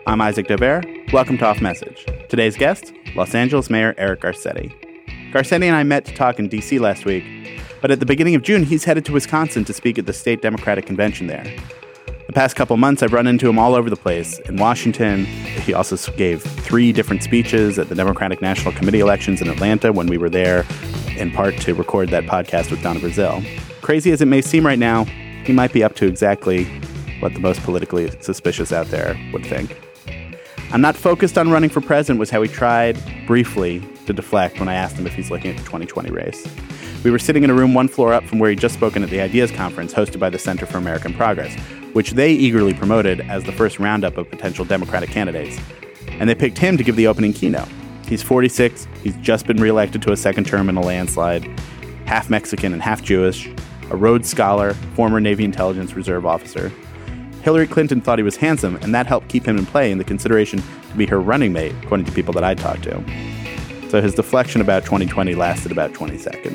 I'm Isaac Dover. Welcome to Off Message. Today's guest, Los Angeles Mayor Eric Garcetti. Garcetti and I met to talk in D.C. last week, but at the beginning of June, he's headed to Wisconsin to speak at the state Democratic Convention there. The past couple months, I've run into him all over the place. In Washington, he also gave 3 different speeches at the Democratic National Committee elections in Atlanta when we were there, in part to record that podcast with Donna Brazile. Crazy as it may seem right now, he might be up to exactly what the most politically suspicious out there would think. I'm not focused on running for president was how he tried briefly to deflect when I asked him if he's looking at the 2020 race. We were sitting in a room 1 floor up from where he'd just spoken at the Ideas Conference hosted by the Center for American Progress, which they eagerly promoted as the first roundup of potential Democratic candidates. And they picked him to give the opening keynote. He's 46, he's just been reelected to a second term in a landslide, half Mexican and half Jewish, a Rhodes Scholar, former Navy Intelligence Reserve officer. Hillary Clinton thought he was handsome, and that helped keep him in play in the consideration to be her running mate, according to people that I talked to. So his deflection about 2020 lasted about 20 seconds.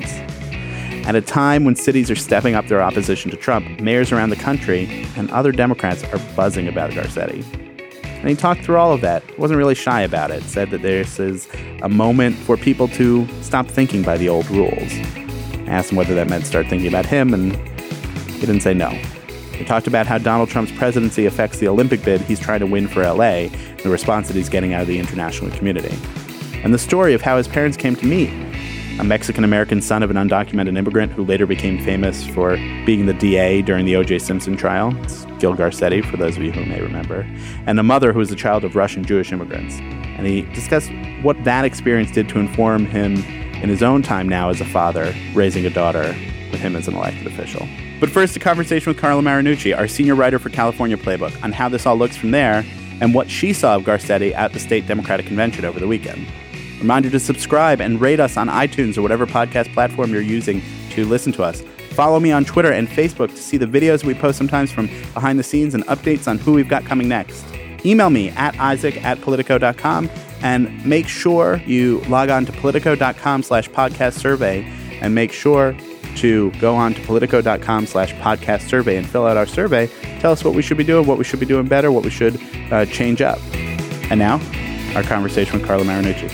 At a time when cities are stepping up their opposition to Trump, mayors around the country and other Democrats are buzzing about Garcetti. And he talked through all of that, wasn't really shy about it, said that this is a moment for people to stop thinking by the old rules. I asked him whether that meant start thinking about him, and he didn't say no. He talked about how Donald Trump's presidency affects the Olympic bid he's trying to win for LA, and the response that he's getting out of the international community. And the story of how his parents came to meet. A Mexican-American son of an undocumented immigrant who later became famous for being the DA during the O.J. Simpson trial. It's Gil Garcetti, for those of you who may remember. And a mother who was the child of Russian Jewish immigrants. And he discussed what that experience did to inform him in his own time now as a father, raising a daughter with him as an elected official. But first, a conversation with Carla Marinucci, our senior writer for California Playbook, on how this all looks from there and what she saw of Garcetti at the state Democratic Convention over the weekend. Reminder to subscribe and rate us on iTunes or whatever podcast platform you're using to listen to us. Follow me on Twitter and Facebook to see the videos we post sometimes from behind the scenes and updates on who we've got coming next. Email me at isaac@politico.com and make sure you log on to politico.com/podcast survey and make sure to go on to politico.com/podcast survey and fill out our survey. Tell us what we should be doing, what we should be doing better, what we should change up. And now, our conversation with Carla Marinucci.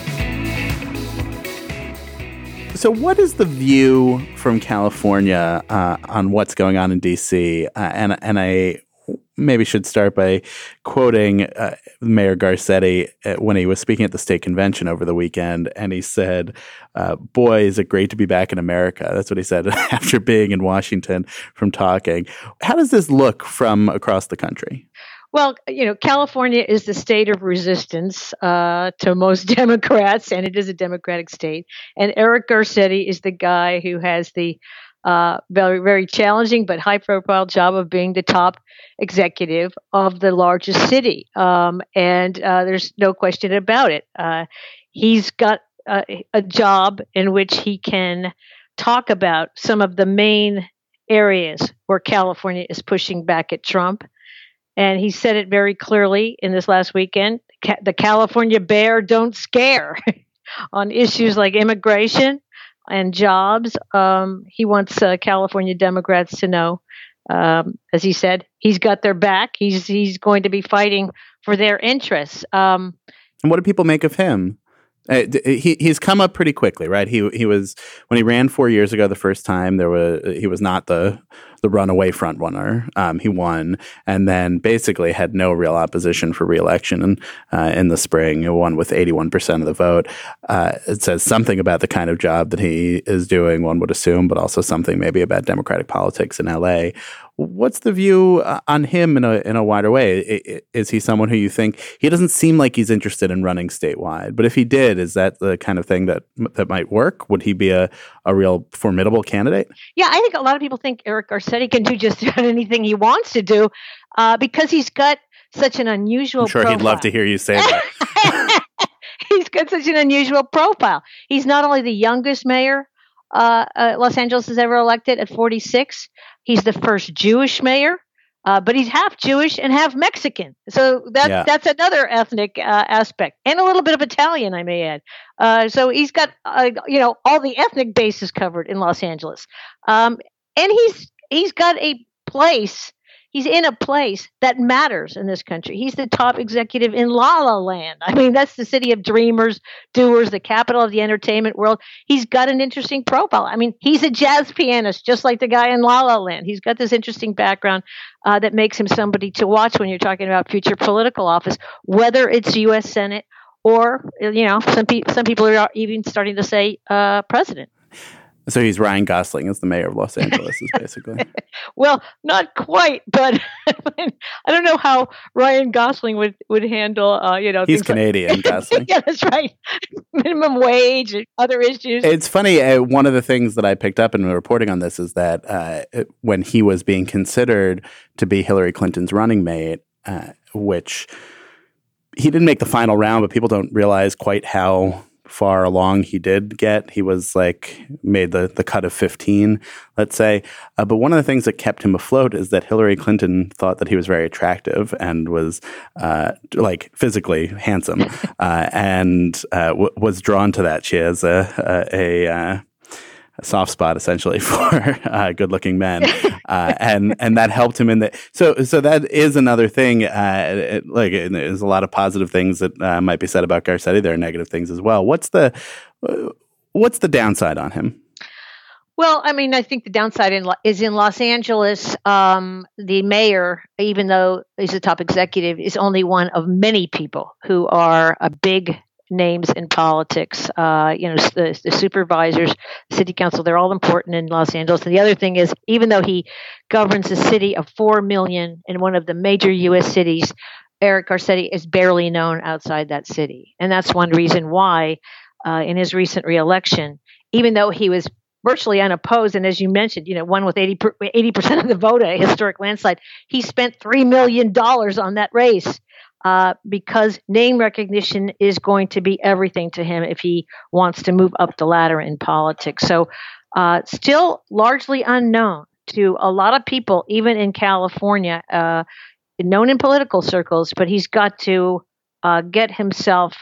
So what is the view from California on what's going on in D.C.? And I maybe should start by quoting Mayor Garcetti when he was speaking at the state convention over the weekend. And he said, boy, is it great to be back in America. That's what he said after being in Washington from talking. How does this look from across the country? Well, California is the state of resistance to most Democrats, and it is a Democratic state. And Eric Garcetti is the guy who has the very, very challenging but high-profile job of being the top executive of the largest city. And there's no question about it. He's got a job in which he can talk about some of the main areas where California is pushing back at Trump. And he said it very clearly in this last weekend. The California bear don't scare on issues like immigration and jobs. He wants California Democrats to know, as he said, he's got their back. He's going to be fighting for their interests. And what do people make of him? He's come up pretty quickly, right? He was, when he ran 4 years ago the first time, he was not the runaway front runner. He won, and then basically had no real opposition for re-election in the spring. He won with 81% of the vote. It says something about the kind of job that he is doing, one would assume, but also something maybe about Democratic politics in L.A. What's the view on him in a wider way? Is he someone who you think, he doesn't seem like he's interested in running statewide, but if he did, is that the kind of thing that might work? Would he be a real formidable candidate? Yeah, I think a lot of people think Eric Garcetti can do just about anything he wants to do because he's got such an unusual profile. I'm sure he'd love to hear you say that. He's got such an unusual profile. He's not only the youngest mayor Los Angeles has ever elected at 46. He's the first Jewish mayor, but he's half Jewish and half Mexican. So that's another ethnic aspect, and a little bit of Italian, I may add. So he's got all the ethnic bases covered in Los Angeles, and he's got a place he's in a place that matters in this country. He's the top executive in La La Land. I mean, that's the city of dreamers, doers, the capital of the entertainment world. He's got an interesting profile. I mean, he's a jazz pianist, just like the guy in La La Land. He's got this interesting background that makes him somebody to watch when you're talking about future political office, whether it's U.S. Senate or, some people are even starting to say president. So he's Ryan Gosling as the mayor of Los Angeles, is basically. Well, not quite, but I don't know how Ryan Gosling would handle, He's Canadian, Gosling. Yeah, that's right. Minimum wage and other issues. It's funny. One of the things that I picked up in reporting on this is that when he was being considered to be Hillary Clinton's running mate, which he didn't make the final round, but people don't realize quite how far along he did get. He was made the cut of 15, let's say. But one of the things that kept him afloat is that Hillary Clinton thought that he was very attractive and was physically handsome and was drawn to that. She has a soft spot essentially for good-looking men, and that helped him in the. So that is another thing. There's a lot of positive things that might be said about Garcetti. There are negative things as well. What's the downside on him? Well, I mean, I think the downside is in Los Angeles. The mayor, even though he's a top executive, is only one of many people who are a big names in politics. The supervisors, the city council, they're all important in Los Angeles. And the other thing is, even though he governs a city of 4 million in one of the major U.S. cities, Eric Garcetti is barely known outside that city. And that's one reason why in his recent reelection, even though he was virtually unopposed, and as you mentioned, won with 80% of the vote, a historic landslide, he spent $3 million on that race. Because name recognition is going to be everything to him if he wants to move up the ladder in politics. So still largely unknown to a lot of people, even in California, known in political circles, but he's got to get himself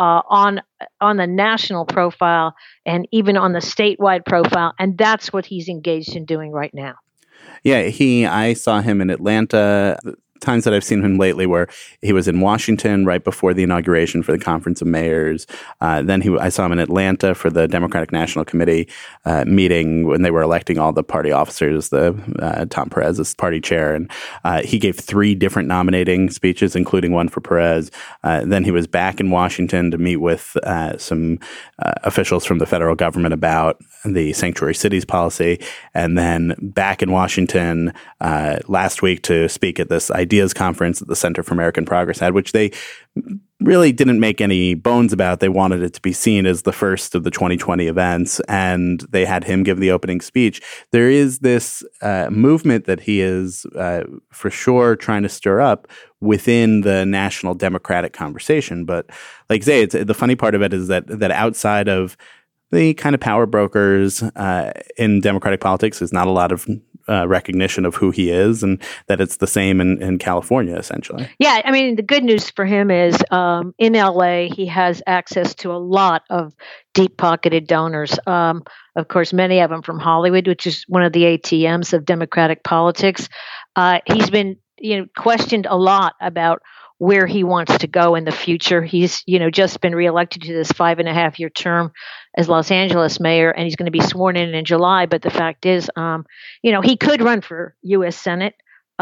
on the national profile and even on the statewide profile, and that's what he's engaged in doing right now. Yeah, I saw him in Atlanta. Times that I've seen him lately where he was in Washington right before the inauguration for the Conference of Mayors. Then I saw him in Atlanta for the Democratic National Committee meeting when they were electing all the party officers, Tom Perez as party chair. And he gave 3 different nominating speeches, including one for Perez. Then he was back in Washington to meet with some officials from the federal government about the sanctuary cities policy. And then back in Washington last week to speak at this Ideas Conference that the Center for American Progress had, which they really didn't make any bones about. They wanted it to be seen as the first of the 2020 events, and they had him give the opening speech. There is this movement that he is for sure trying to stir up within the national Democratic conversation. But like I say, the funny part of it is that outside of the kind of power brokers in Democratic politics, there's not a lot of recognition of who he is, and that it's the same in California, essentially. Yeah, I mean, the good news for him is in LA, he has access to a lot of deep-pocketed donors. Of course, many of them from Hollywood, which is one of the ATMs of Democratic politics. He's been questioned a lot about where he wants to go in the future. He's, just been reelected to this 5.5-year term as Los Angeles mayor, and he's going to be sworn in July. But the fact is, he could run for U.S. Senate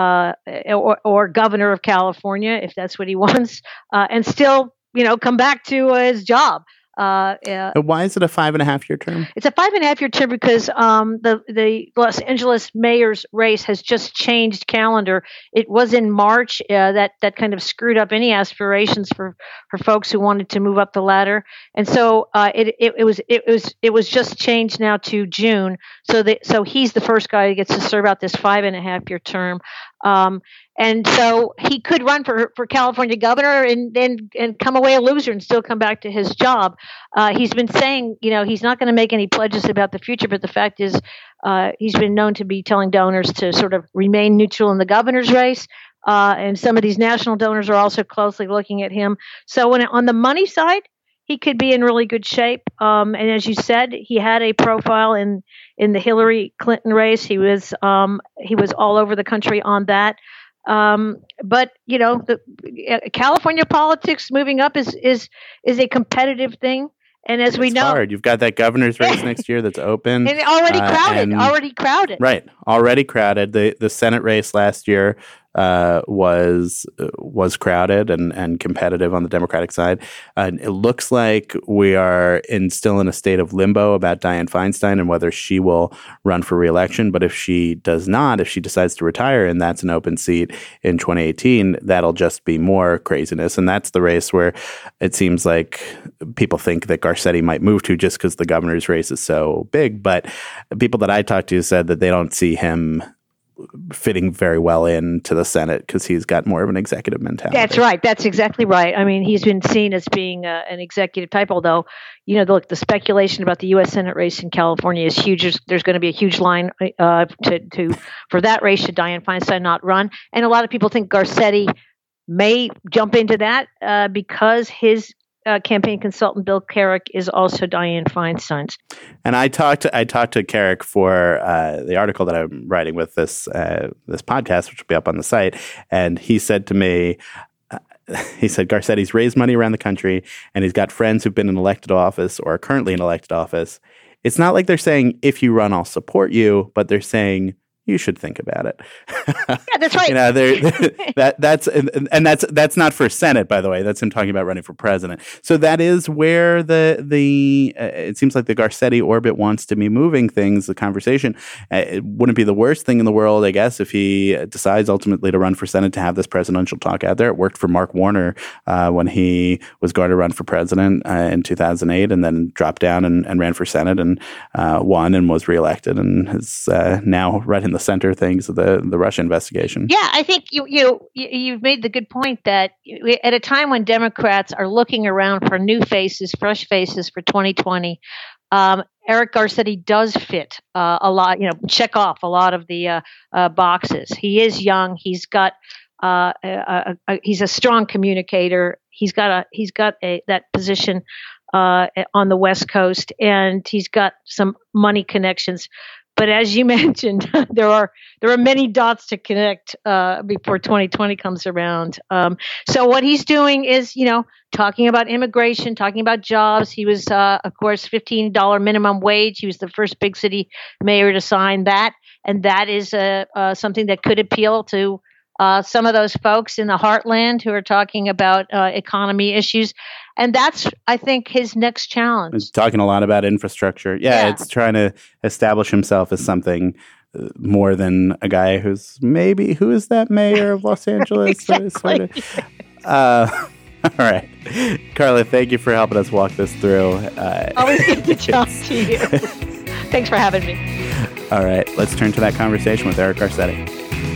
or governor of California if that's what he wants, and still, come back to his job. Why is it a 5.5-year term? It's a 5.5-year term because the Los Angeles mayor's race has just changed calendar. It was in March that kind of screwed up any aspirations for folks who wanted to move up the ladder, and so it was just changed now to June. So he's the first guy who gets to serve out this 5.5-year term. And so he could run for California governor and come away a loser and still come back to his job. He's been saying, he's not going to make any pledges about the future, but the fact is he's been known to be telling donors to sort of remain neutral in the governor's race. And some of these national donors are also closely looking at him. So on the money side, he could be in really good shape. And as you said, he had a profile in the Hillary Clinton race. He was all over the country on that. But California politics moving up is a competitive thing. And as we know, hard. You've got that governor's race next year that's open. And already crowded. Right. Already crowded. The Senate race last year was crowded and competitive on the Democratic side. It looks like we are still in a state of limbo about Dianne Feinstein and whether she will run for re-election. But if she does not, if she decides to retire and that's an open seat in 2018, that'll just be more craziness. And that's the race where it seems like people think that Garcetti might move to just because the governor's race is so big. But people that I talked to said that they don't see him fitting very well into the Senate because he's got more of an executive mentality. That's right. That's exactly right. I mean, he's been seen as being an executive type, although, the speculation about the U.S. Senate race in California is huge. There's going to be a huge line for that race should Dianne Feinstein not run. And a lot of people think Garcetti may jump into that because his campaign consultant Bill Carrick is also Dianne Feinstein's. And I talked to Carrick for the article that I'm writing with this podcast, which will be up on the site. And he said to me, Garcetti's raised money around the country, and he's got friends who've been in elected office or are currently in elected office. It's not like they're saying, if you run, I'll support you, but they're saying, you should think about it. Yeah, that's right. That's not for Senate, by the way. That's him talking about running for president. So that is where it seems like the Garcetti orbit wants to be moving things. The conversation it wouldn't be the worst thing in the world, I guess, if he decides ultimately to run for Senate to have this presidential talk out there. It worked for Mark Warner when he was going to run for president in 2008, and then dropped down and ran for Senate and won and was reelected and is now right in the center things of the Russia investigation. Yeah, I think you've made the good point that at a time when Democrats are looking around for new faces, fresh faces for 2020, Eric Garcetti does fit a lot. Check off a lot of the boxes. He is young. He's got he's a strong communicator. He's got that position on the West Coast, and he's got some money connections. But as you mentioned, there are many dots to connect before 2020 comes around. So what he's doing is, talking about immigration, talking about jobs. He was, of course, $15 minimum wage. He was the first big city mayor to sign that, and that is something that could appeal to some of those folks in the heartland who are talking about economy issues. And that's, I think, his next challenge. He's talking a lot about infrastructure. Yeah, it's trying to establish himself as something more than a guy who is that mayor of Los Angeles? Exactly. All right. Carla, thank you for helping us walk this through. Always good to talk to you. Thanks for having me. All right. Let's turn to that conversation with Eric Garcetti.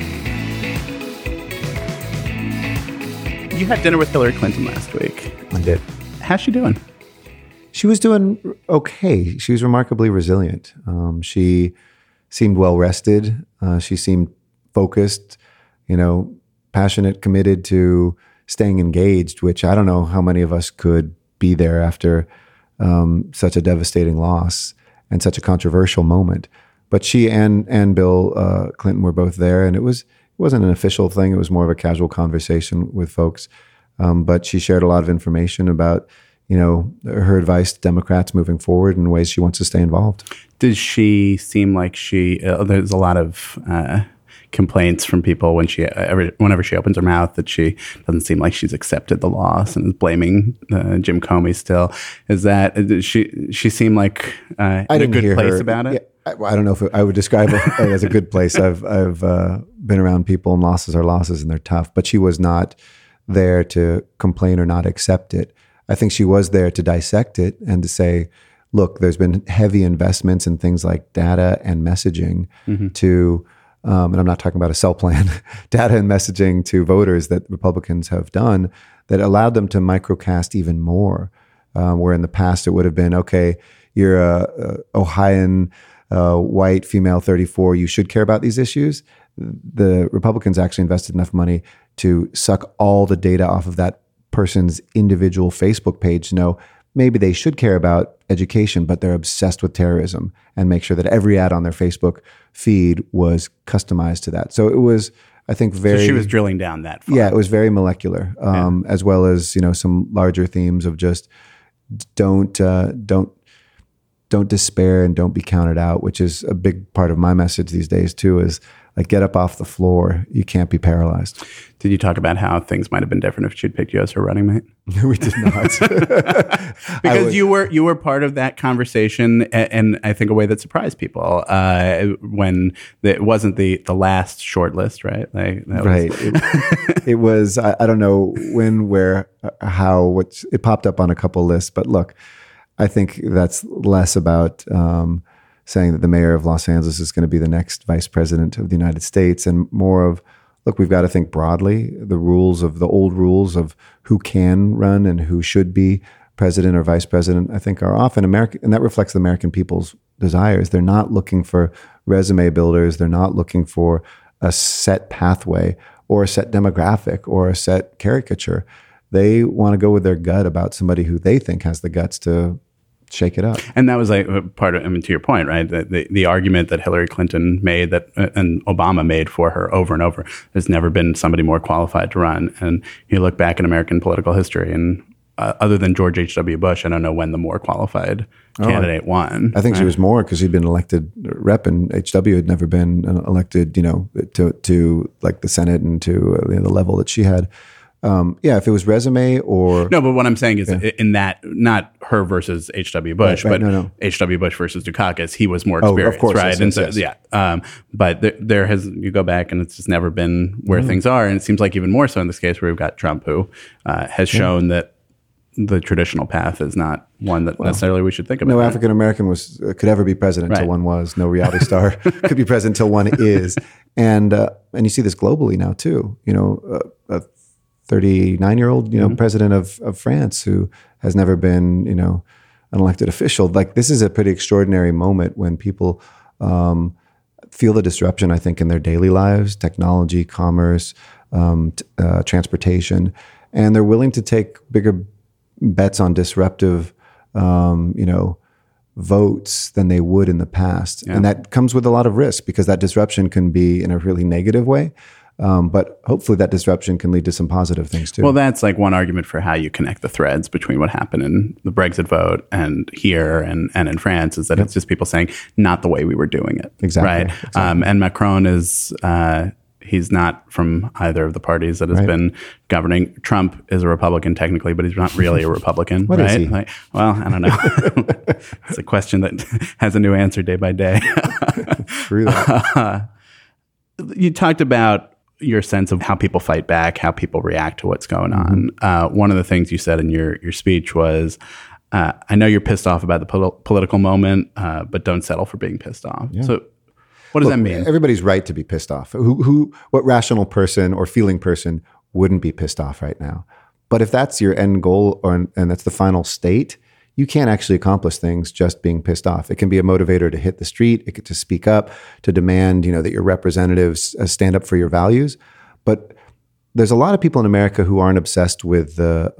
You had dinner with Hillary Clinton last week. I did. How's she doing? She was doing okay. She was remarkably resilient. She seemed well rested. She seemed focused, passionate, committed to staying engaged, which I don't know how many of us could be there after such a devastating loss and such a controversial moment. But she and Bill Clinton were both there, and it wasn't an official thing. It was more of a casual conversation with folks. But she shared a lot of information about, her advice to Democrats moving forward and ways she wants to stay involved. Does she seem like there's a lot of complaints from people whenever she opens her mouth that she doesn't seem like she's accepted the loss and is blaming Jim Comey still. Does she seem like in a good place about it? Yeah. I don't know if I would describe it as a good place. I've been around people, and losses are losses, and they're tough. But she was not there to complain or not accept it. I think she was there to dissect it and to say, look, there's been heavy investments in things like data and messaging to, and I'm not talking about a cell plan, data and messaging to voters that Republicans have done that allowed them to microcast even more. Where in the past it would have been, okay, you're a Ohioan, white female 34, you should care about these issues. The Republicans actually invested enough money to suck all the data off of that person's individual Facebook page to know maybe they should care about education, but they're obsessed with terrorism, and make sure that every ad on their Facebook feed was customized to that. So it was I think So she was drilling down that far. Yeah, it was very molecular, as well as some larger themes of just don't despair and don't be counted out, which is a big part of my message these days too. Is like, get up off the floor. You can't be paralyzed. Did you talk about how things might have been different if she'd picked you as her running mate? We did not. Because you were part of that conversation, and I think a way that surprised people when it wasn't the last short list, right? Right. It was, I don't know when, where, how, it popped up on a couple lists. But look, I think that's less about saying that the mayor of Los Angeles is going to be the next vice president of the United States, and more of, look, we've got to think broadly. The old rules of who can run and who should be president or vice president, I think, are often American, and that reflects the American people's desires. They're not looking for resume builders. They're not looking for a set pathway or a set demographic or a set caricature. They want to go with their gut about somebody who they think has the guts to shake it up. And that was like part of, to your point, right? The argument that Hillary Clinton made and Obama made for her over and over, there's never been somebody more qualified to run. And you look back in American political history, and other than George H.W. Bush, I don't know when the more qualified candidate won. I think she was more, because he'd been elected rep, and H.W. had never been elected, to like the Senate and to the level that she had. If it was resume or... No, but what I'm saying is in that, not her versus H.W. Bush, but H.W. Bush versus Dukakis, he was more experienced, of course, right? Yes. But you go back and it's just never been where things are. And it seems like even more so in this case where we've got Trump, who has shown that the traditional path is not one that necessarily we should think about. No African-American could ever be president until one was. No reality star could be president until one is. And you see this globally now too. 39-year-old, president of France, who has never been, an elected official. Like, this is a pretty extraordinary moment when people feel the disruption, I think, in their daily lives, technology, commerce, transportation, and they're willing to take bigger bets on disruptive, votes than they would in the past. Yeah. And that comes with a lot of risk, because that disruption can be in a really negative way. But hopefully that disruption can lead to some positive things too. Well, that's like one argument for how you connect the threads between what happened in the Brexit vote and here and in France, is that it's just people saying, not the way we were doing it. Exactly. Right. Exactly. And Macron is, he's not from either of the parties that has been governing. Trump is a Republican technically, but he's not really a Republican. What right? is he? I don't know. It's a question that has a new answer day by day. True that. You talked about your sense of how people fight back, how people react to what's going on. One of the things you said in your speech was, I know you're pissed off about the political moment, but don't settle for being pissed off. Yeah. So what does that mean? Everybody's right to be pissed off. What rational person or feeling person wouldn't be pissed off right now? But if that's your end goal and that's the final state, you can't actually accomplish things just being pissed off. It can be a motivator to hit the street, to speak up, to demand, that your representatives stand up for your values. But there's a lot of people in America who aren't obsessed with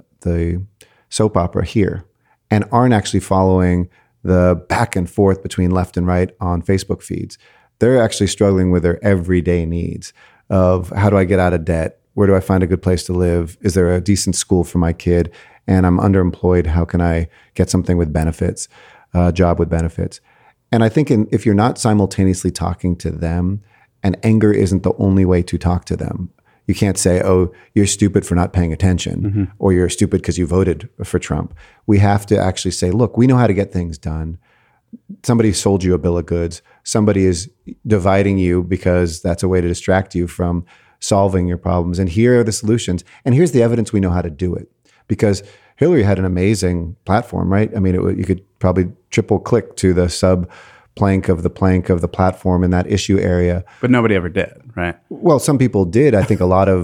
the soap opera here and aren't actually following the back and forth between left and right on Facebook feeds. They're actually struggling with their everyday needs of, how do I get out of debt? Where do I find a good place to live? Is there a decent school for my kid? And I'm underemployed. How can I get something with benefits, job with benefits? And I think if you're not simultaneously talking to them, and anger isn't the only way to talk to them. You can't say, oh, you're stupid for not paying attention, or you're stupid because you voted for Trump. We have to actually say, look, we know how to get things done. Somebody sold you a bill of goods. Somebody is dividing you because that's a way to distract you from solving your problems. And here are the solutions. And here's the evidence we know how to do it. Because Hillary had an amazing platform, right? I mean, you could probably triple click to the sub plank of the platform in that issue area. But nobody ever did, right? Well, some people did. I think a lot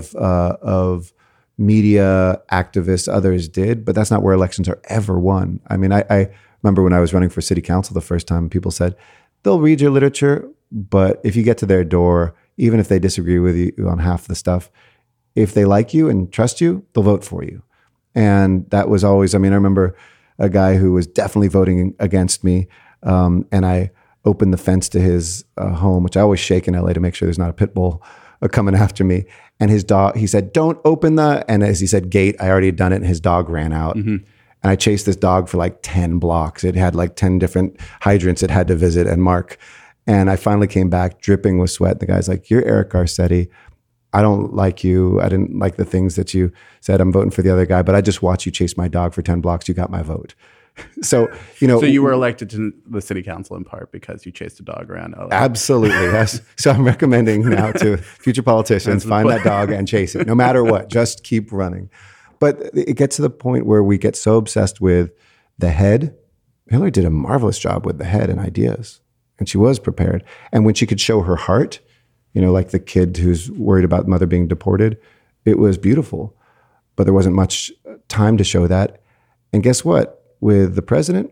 of media activists, others did, but that's not where elections are ever won. I mean, I remember when I was running for city council the first time, people said, they'll read your literature, but if you get to their door, even if they disagree with you on half the stuff, if they like you and trust you, they'll vote for you. And that was always, I remember a guy who was definitely voting against me. And I opened the fence to his home, which I always shake in LA to make sure there's not a pit bull coming after me. And his dog, he said, don't open and as he said, gate, I already had done it, and his dog ran out. And I chased this dog for like 10 blocks. It had like 10 different hydrants it had to visit and mark. And I finally came back dripping with sweat. The guy's like, you're Eric Garcetti. I don't like you. I didn't like the things that you said. I'm voting for the other guy, but I just watched you chase my dog for 10 blocks. You got my vote. So, So you were elected to the city council in part because you chased a dog around LA. Absolutely, yes. So I'm recommending now to future politicians, find that dog and chase it, no matter what. Just keep running. But it gets to the point where we get so obsessed with the head. Hillary did a marvelous job with the head and ideas, and she was prepared. And when she could show her heart, like the kid who's worried about mother being deported, it was beautiful. But there wasn't much time to show that. And guess what? With the president,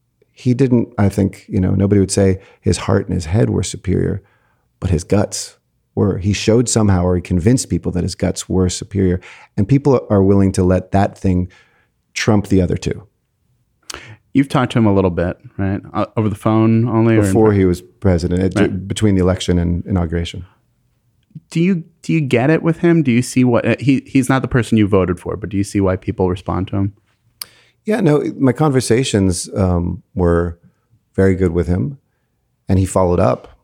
he didn't, I think, nobody would say his heart and his head were superior, but his guts were. He showed somehow, or he convinced people that his guts were superior. And people are willing to let that thing trump the other two. You've talked to him a little bit, right? Over the phone only? Before he was president, right. Between the election and inauguration. Do you get it with him? Do you see what, he's not the person you voted for, but do you see why people respond to him? Yeah, no, my conversations were very good with him, and he followed up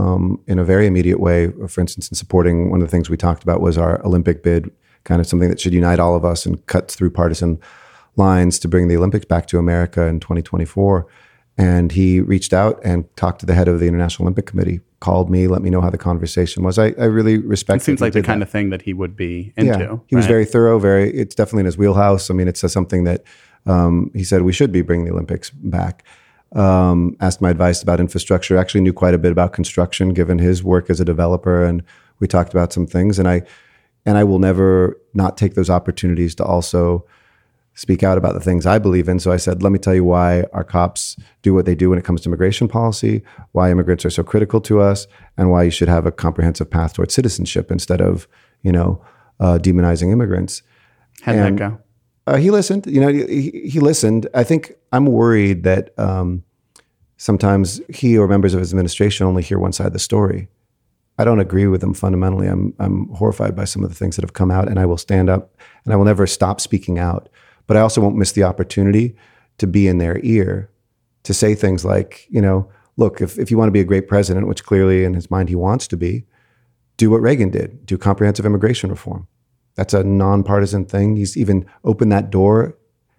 in a very immediate way. For instance, in supporting, one of the things we talked about was our Olympic bid, kind of something that should unite all of us and cut through partisan lines to bring the Olympics back to America in 2024. And he reached out and talked to the head of the International Olympic Committee, called me, let me know how the conversation was. I really respect it. It seems like the kind of thing that he would be into. Yeah, he was very thorough, it's definitely in his wheelhouse. I mean, it's something that he said we should be bringing the Olympics back. Asked my advice about infrastructure, actually knew quite a bit about construction given his work as a developer. And we talked about some things, and I will never not take those opportunities to also speak out about the things I believe in. So I said, let me tell you why our cops do what they do when it comes to immigration policy, why immigrants are so critical to us, and why you should have a comprehensive path towards citizenship instead of, demonizing immigrants. How'd that go? He listened. He listened. I think I'm worried that sometimes he or members of his administration only hear one side of the story. I don't agree with them fundamentally. I'm horrified by some of the things that have come out, and I will stand up and I will never stop speaking out. But I also won't miss the opportunity to be in their ear, to say things like, look, if you want to be a great president, which clearly in his mind he wants to be, do what Reagan did, do comprehensive immigration reform. That's a nonpartisan thing. He's even opened that door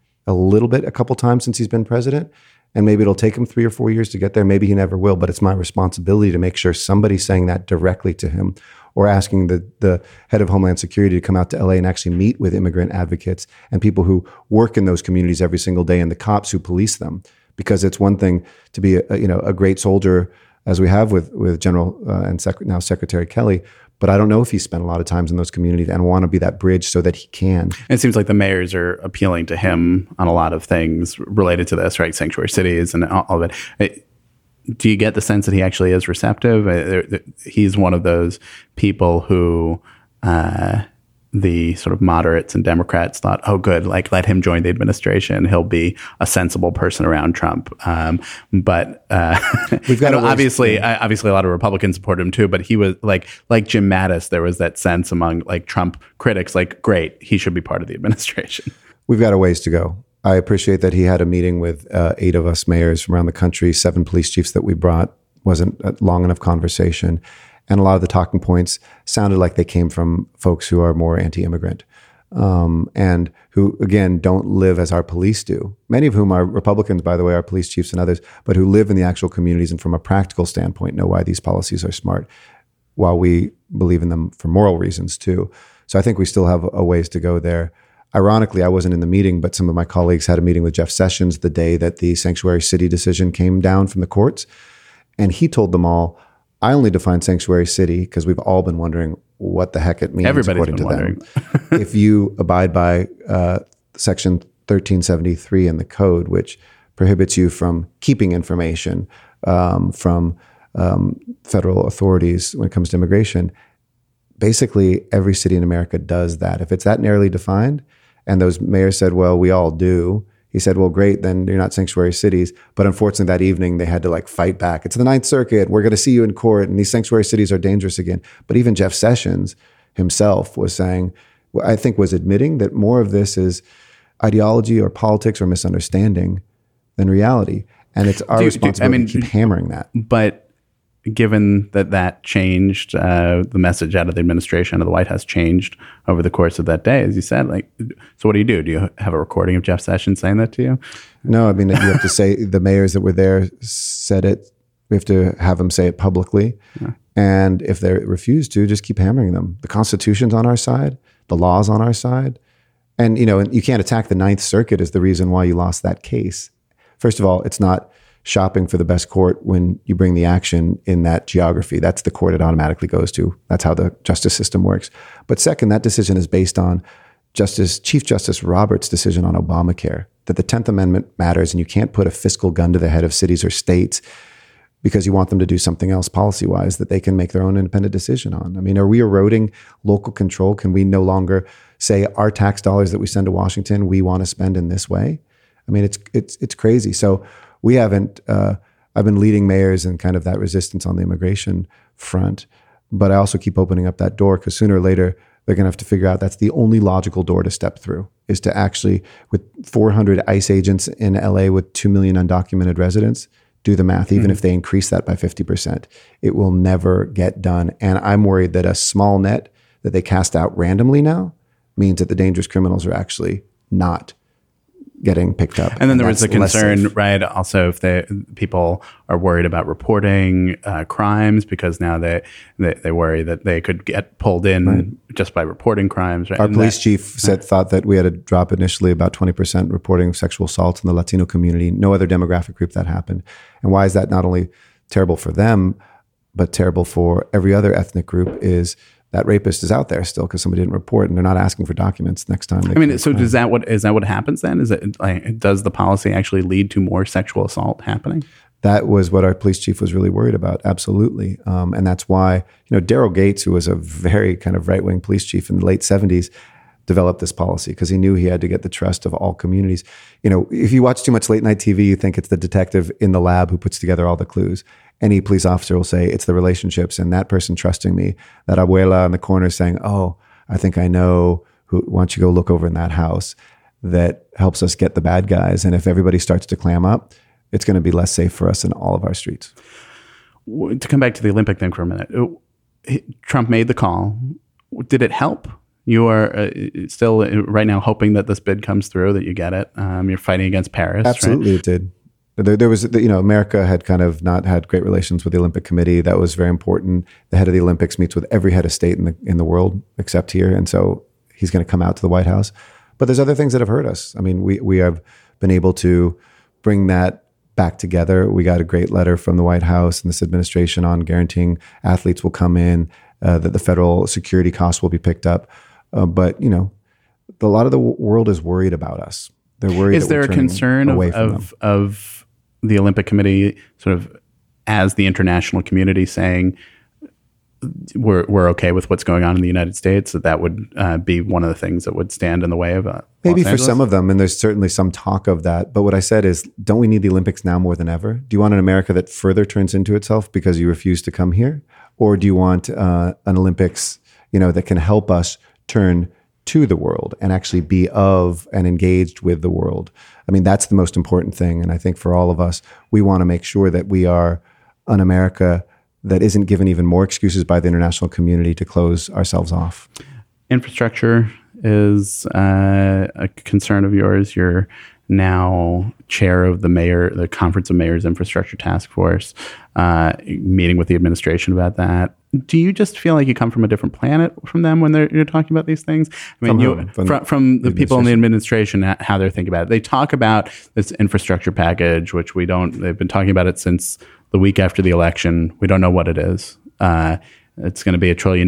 a couple times since he's been president. And maybe it'll take him 3 or 4 years to get there. Maybe he never will, but it's my responsibility to make sure somebody's saying that directly to him, or asking the head of Homeland Security to come out to LA and actually meet with immigrant advocates and people who work in those communities every single day, and the cops who police them. Because it's one thing to be a great soldier, as we have with General and now Secretary Kelly, but I don't know if he spent a lot of times in those communities and want to be that bridge so that he can. It seems like the mayors are appealing to him on a lot of things related to this, right? Sanctuary cities and all of it. Do you get the sense that he actually is receptive? He's one of those people who the sort of moderates and Democrats thought, oh, good, like let him join the administration. He'll be a sensible person around Trump. But we've got obviously a lot of Republicans support him too. But he was like Jim Mattis. There was that sense among like Trump critics, like, great, he should be part of the administration. We've got a ways to go. I appreciate that he had a meeting with 8 of us mayors from around the country, 7 police chiefs that we brought. Wasn't a long enough conversation. And a lot of the talking points sounded like they came from folks who are more anti-immigrant and who, again, don't live as our police do. Many of whom are Republicans, by the way, our police chiefs and others, but who live in the actual communities and from a practical standpoint know why these policies are smart, while we believe in them for moral reasons too. So I think we still have a ways to go there. Ironically, I wasn't in the meeting, but some of my colleagues had a meeting with Jeff Sessions the day that the sanctuary city decision came down from the courts. And he told them all, I only define sanctuary city because we've all been wondering what the heck it means. Everybody's been wondering. If you abide by Section 1373 in the code, which prohibits you from keeping information from federal authorities when it comes to immigration, basically every city in America does that. If it's that narrowly defined, and those mayors said, well, we all do, he said, well, great, then you're not sanctuary cities. But unfortunately, that evening, they had to fight back. It's the Ninth Circuit. We're going to see you in court. And these sanctuary cities are dangerous again. But even Jeff Sessions himself was saying, I think was admitting that more of this is ideology or politics or misunderstanding than reality. And it's our responsibility to keep hammering that. But given that changed, the message out of the administration of the White House changed over the course of that day, as you said, so what do? Do you have a recording of Jeff Sessions saying that to you? No, I mean, you have to say the mayors that were there said it. We have to have them say it publicly. Yeah. And if they refuse to, just keep hammering them. The Constitution's on our side. The law's on our side. And, you can't attack the Ninth Circuit as the reason why you lost that case. First of all, it's not shopping for the best court when you bring the action in that geography. That's the court it automatically goes to. That's how the justice system works. But second, that decision is based on Chief Justice Roberts' decision on Obamacare, that the 10th Amendment matters and you can't put a fiscal gun to the head of cities or states because you want them to do something else policy-wise that they can make their own independent decision on. I mean, are we eroding local control? Can we no longer say our tax dollars that we send to Washington, we want to spend in this way? I mean, it's crazy. So we haven't, I've been leading mayors in kind of that resistance on the immigration front, but I also keep opening up that door because sooner or later, they're going to have to figure out that's the only logical door to step through is to actually, with 400 ICE agents in LA with 2 million undocumented residents, do the math. Even if they increase that by 50%, it will never get done. And I'm worried that a small net that they cast out randomly now means that the dangerous criminals are actually not getting picked up. And then there was the concern, right? Also, if people are worried about reporting crimes because now they worry that they could get pulled in just by reporting crimes. Right? Our police chief thought that we had a drop initially about 20% reporting sexual assaults in the Latino community. No other demographic group that happened. And why is that not only terrible for them, but terrible for every other ethnic group is that rapist is out there still because somebody didn't report and they're not asking for documents next time. So is that what happens then? Is it does the policy actually lead to more sexual assault happening? That was what our police chief was really worried about. Absolutely. And that's why, Daryl Gates, who was a very kind of right-wing police chief in the late 70s, developed this policy because he knew he had to get the trust of all communities. If you watch too much late night TV, you think it's the detective in the lab who puts together all the clues. Any police officer will say it's the relationships and that person trusting me, that abuela in the corner saying, oh, I think I know who, why don't you go look over in that house, that helps us get the bad guys. And if everybody starts to clam up, it's going to be less safe for us in all of our streets. To come back to the Olympic thing for a minute, Trump made the call. Did it help? You are still right now hoping that this bid comes through, that you get it. You're fighting against Paris. Absolutely, right? It did. There was, America had kind of not had great relations with the Olympic Committee. That was very important. The head of the Olympics meets with every head of state in the world except here, and so he's going to come out to the White House. But there's other things that have hurt us. I mean, we have been able to bring that back together. We got a great letter from the White House and this administration on guaranteeing athletes will come in, that the federal security costs will be picked up. But a lot of the world is worried about us. They're worried. Is there a concern of the Olympic Committee sort of as the international community saying we're okay with what's going on in the United States, that would be one of the things that would stand in the way of maybe for some of them, and there's certainly some talk of that. But what I said is, don't we need the Olympics now more than ever? Do you want an America that further turns into itself because you refuse to come here? Or do you want an Olympics, that can help us turn to the world and actually be of and engaged with the world? I mean, that's the most important thing. And I think for all of us, we want to make sure that we are an America that isn't given even more excuses by the international community to close ourselves off. Infrastructure is a concern of yours. You're now chair of the Conference of Mayors Infrastructure Task Force, meeting with the administration about that. Do you just feel like you come from a different planet from them when you're talking about these things? I mean, from the people in the administration, how they're thinking about it. They talk about this infrastructure package, which they've been talking about it since the week after the election. We don't know what it is. It's going to be $1 trillion,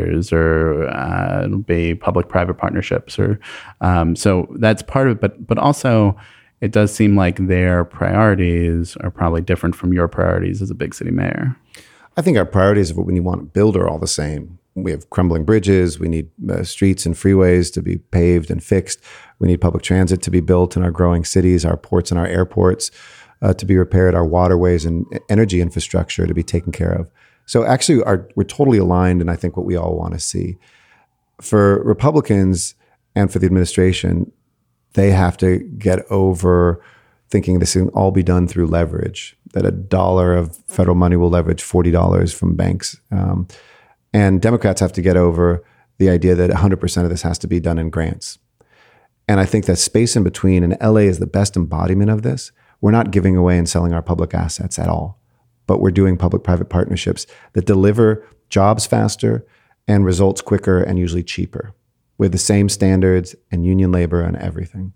or it'll be public-private partnerships, or so that's part of it. But also, it does seem like their priorities are probably different from your priorities as a big city mayor. I think our priorities of what we want to build are all the same. we have crumbling bridges. We need streets and freeways to be paved and fixed. We need public transit to be built in our growing cities, our ports and our airports to be repaired, our waterways and energy infrastructure to be taken care of. So actually, we're totally aligned, and I think what we all want to see. For Republicans and for the administration, they have to get over thinking this can all be done through leverage, that $1 of federal money will leverage $40 from banks. And Democrats have to get over the idea that 100% of this has to be done in grants. And I think that space in between, and LA is the best embodiment of this. We're not giving away and selling our public assets at all, but we're doing public-private partnerships that deliver jobs faster and results quicker and usually cheaper with the same standards and union labor and everything.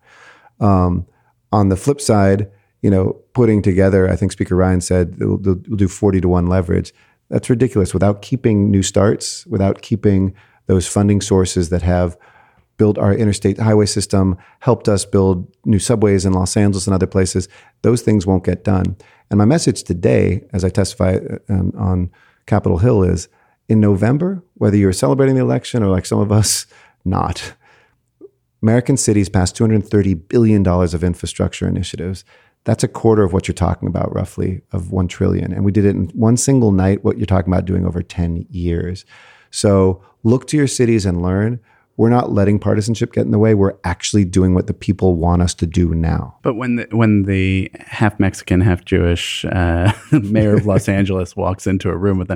On the flip side, putting together, I think Speaker Ryan said we'll do 40-to-1 leverage. That's ridiculous. Without keeping new starts, without keeping those funding sources that have built our interstate highway system, helped us build new subways in Los Angeles and other places, those things won't get done. And my message today, as I testify on Capitol Hill, is in November, whether you're celebrating the election or like some of us, not. American cities passed $230 billion of infrastructure initiatives. That's a quarter of what you're talking about, roughly, of $1 trillion. And we did it in one single night, what you're talking about doing over 10 years. So look to your cities and learn. We're not letting partisanship get in the way. We're actually doing what the people want us to do now. But when the half Mexican, half Jewish mayor of Los Angeles walks into a room with them,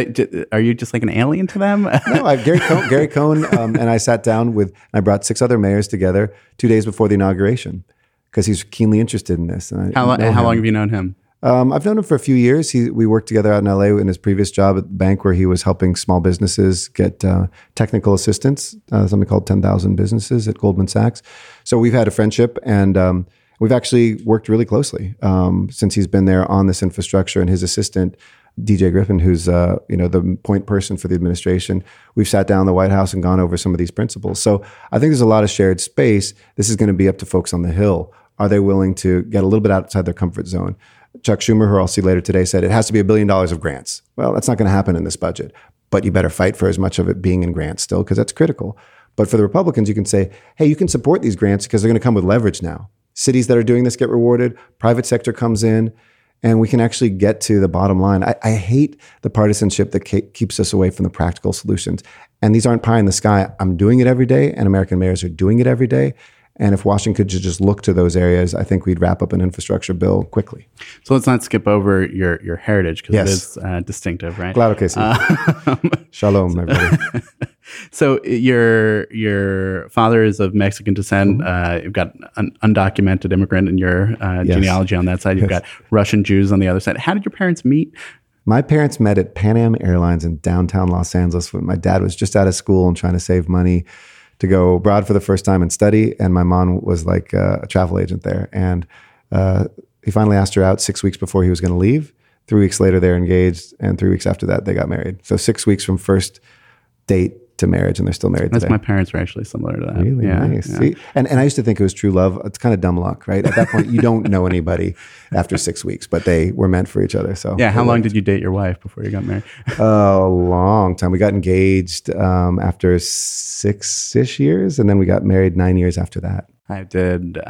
are you just like an alien to them? No, I have Gary Cohn, and I sat down I brought 6 other mayors together 2 days before the inauguration because he's keenly interested in this. And how long have you known him? I've known him for a few years. We worked together out in LA in his previous job at the bank where he was helping small businesses get technical assistance, something called 10,000 Businesses at Goldman Sachs. So we've had a friendship, and we've actually worked really closely since he's been there on this infrastructure. And his assistant, DJ Griffin, who's the point person for the administration, we've sat down in the White House and gone over some of these principles. So I think there's a lot of shared space. This is going to be up to folks on the Hill. Are they willing to get a little bit outside their comfort zone? Chuck Schumer, who I'll see later today, said it has to be $1 billion of grants. Well, that's not going to happen in this budget, but you better fight for as much of it being in grants still, because that's critical. But for the Republicans, you can say, hey, you can support these grants because they're going to come with leverage now. Cities that are doing this get rewarded, private sector comes in, and we can actually get to the bottom line. I hate the partisanship that keeps us away from the practical solutions. And these aren't pie in the sky. I'm doing it every day, and American mayors are doing it every day. And if Washington could just look to those areas, I think we'd wrap up an infrastructure bill quickly. So let's not skip over your heritage, because Yes. it is distinctive, right? Claro que sí. Shalom, everybody. So your father is of Mexican descent. You've got an undocumented immigrant in your genealogy on that side. You've got Russian Jews on the other side. How did your parents meet? My parents met at Pan Am Airlines in downtown Los Angeles when my dad was just out of school and trying to save money to go abroad for the first time and study. And my mom was like a travel agent there. And he finally asked her out 6 weeks before he was going to leave. 3 weeks later, they're engaged. And 3 weeks after that, they got married. So 6 weeks from first date to marriage, and they're still married today. My parents were actually similar to that. Really nice. Yeah. See, and I used to think it was true love. It's kind of dumb luck, right? At that point, you don't know anybody after 6 weeks, but they were meant for each other. So yeah, how long did you date your wife before you got married? A long time. We got engaged after 6-ish years, and then we got married 9 years after that. I did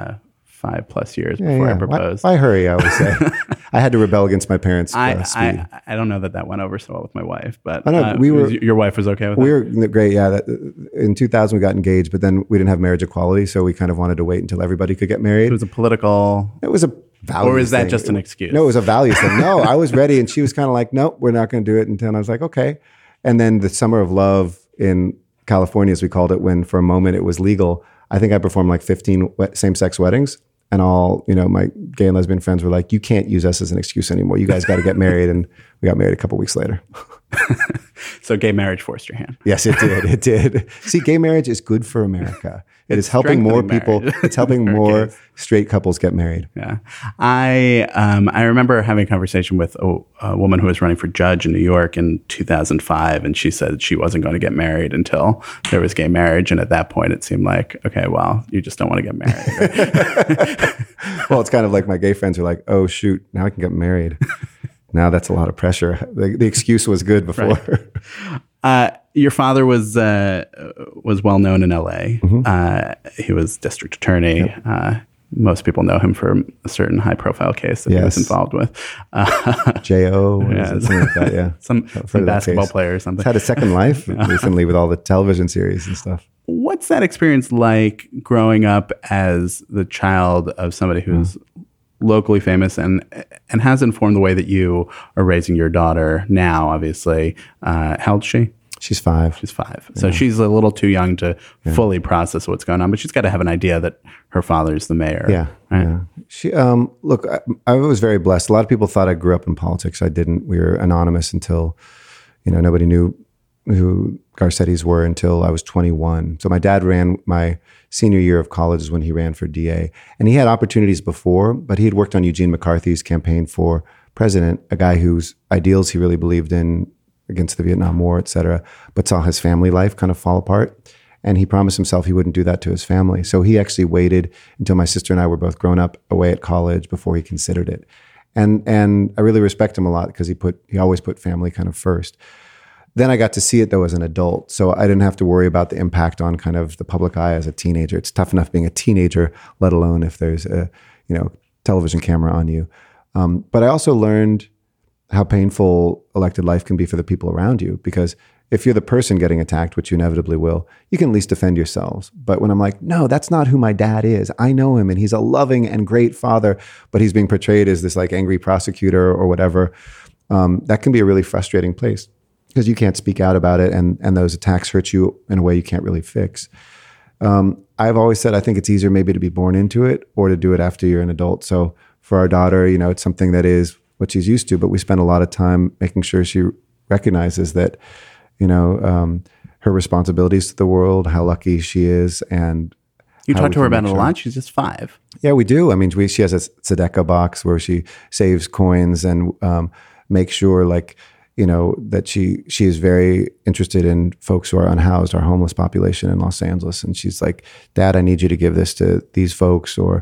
5+ years before I proposed. Why hurry, I always say. I had to rebel against my parents' speed. I don't know that went over so well with my wife, but your wife was okay with it? We were great, yeah. In 2000, we got engaged, but then we didn't have marriage equality, so we kind of wanted to wait until everybody could get married. It was a political... It was a value Or is that thing. just an excuse? No, it was a value thing. No, I was ready, and she was kind of like, nope, we're not going to do it. And I was like, okay. And then the Summer of Love in California, as we called it, when for a moment it was legal, I think I performed like 15 same-sex weddings. And all, my gay and lesbian friends were like, you can't use us as an excuse anymore. You guys got to get married. And we got married a couple weeks later. So gay marriage forced your hand. Yes, it did. It did. See, gay marriage is good for America. It is helping more people. It's helping more straight couples get married. Yeah. I remember having a conversation with a woman who was running for judge in New York in 2005. And she said she wasn't going to get married until there was gay marriage. And at that point, it seemed like, okay, well, you just don't want to get married. Right? Well, it's kind of like my gay friends are like, oh, shoot, now I can get married. Now that's a lot of pressure. The excuse was good before. Right. Your father was well known in L.A. He was district attorney. Yep. Most people know him for a certain high profile case that he was involved with. J.O. Something like that, yeah. some basketball player or something. He's had a second life recently with all the television series and stuff. What's that experience like growing up as the child of somebody who's locally famous and has informed the way that you are raising your daughter now, obviously? How old is she? She's 5. She's 5. So she's a little too young to fully process what's going on, but she's got to have an idea that her father's the mayor. Yeah. Right? Yeah. She, look, I was very blessed. A lot of people thought I grew up in politics. I didn't. We were anonymous until, nobody knew who Garcettis were until I was 21. So my dad ran my senior year of college is when he ran for DA. And he had opportunities before, but he had worked on Eugene McCarthy's campaign for president, a guy whose ideals he really believed in against the Vietnam War, et cetera, but saw his family life kind of fall apart. And he promised himself he wouldn't do that to his family. So he actually waited until my sister and I were both grown up away at college before he considered it. And I really respect him a lot because he always put family kind of first. Then I got to see it though as an adult. So I didn't have to worry about the impact on kind of the public eye as a teenager. It's tough enough being a teenager, let alone if there's a, television camera on you. But I also learned how painful elected life can be for the people around you. Because if you're the person getting attacked, which you inevitably will, you can at least defend yourselves. But when I'm like, no, that's not who my dad is. I know him and he's a loving and great father, but he's being portrayed as this like angry prosecutor or whatever, that can be a really frustrating place because you can't speak out about it and those attacks hurt you in a way you can't really fix. I've always said I think it's easier maybe to be born into it or to do it after you're an adult. So for our daughter, it's something that is what she's used to, but we spend a lot of time making sure she recognizes that, her responsibilities to the world, how lucky she is, and you talk to her about it a lot. She's just 5. Yeah, we do. I mean, she has a tzedakah box where she saves coins and makes sure, that she is very interested in folks who are unhoused, our homeless population in Los Angeles, and she's like, "Dad, I need you to give this to these folks," or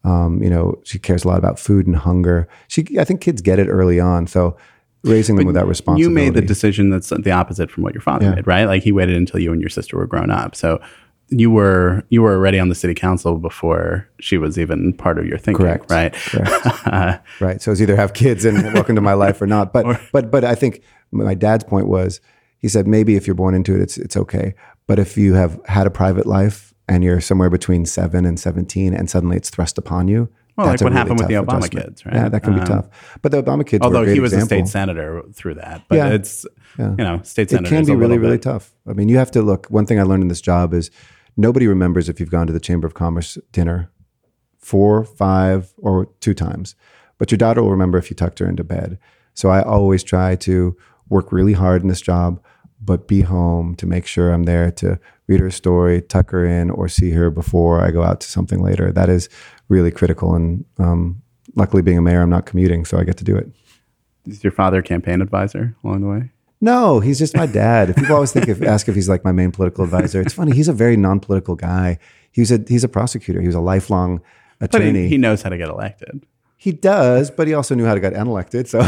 she cares a lot about food and hunger. I think kids get it early on. So raising them with that responsibility. You made the decision that's the opposite from what your father made, right? Like he waited until you and your sister were grown up. So you were already on the city council before she was even part of your thinking, correct, right? Correct. Right. So it's either have kids and welcome to my life or not. But I think my dad's point was, he said, maybe if you're born into it, it's okay. But if you have had a private life and you're somewhere between 7 and 17 and suddenly it's thrust upon you. Well, like what happened with the Obama kids, right? Yeah, that can be tough. But the Obama kids although were a great he was example. a state senator through that. But it's, state senator. It can be really, really tough. I mean, you have to look, one thing I learned in this job is nobody remembers if you've gone to the Chamber of Commerce dinner 4, 5, or 2 times. But your daughter will remember if you tucked her into bed. So I always try to work really hard in this job, but be home to make sure I'm there to read her a story, tuck her in, or see her before I go out to something later. That is really critical. And luckily being a mayor, I'm not commuting, so I get to do it. Is your father a campaign advisor along the way? No, he's just my dad. If people always ask if he's like my main political advisor, it's funny. He's a very non-political guy. He's a prosecutor. He was a lifelong attorney. But he knows how to get elected. He does, but he also knew how to get unelected. So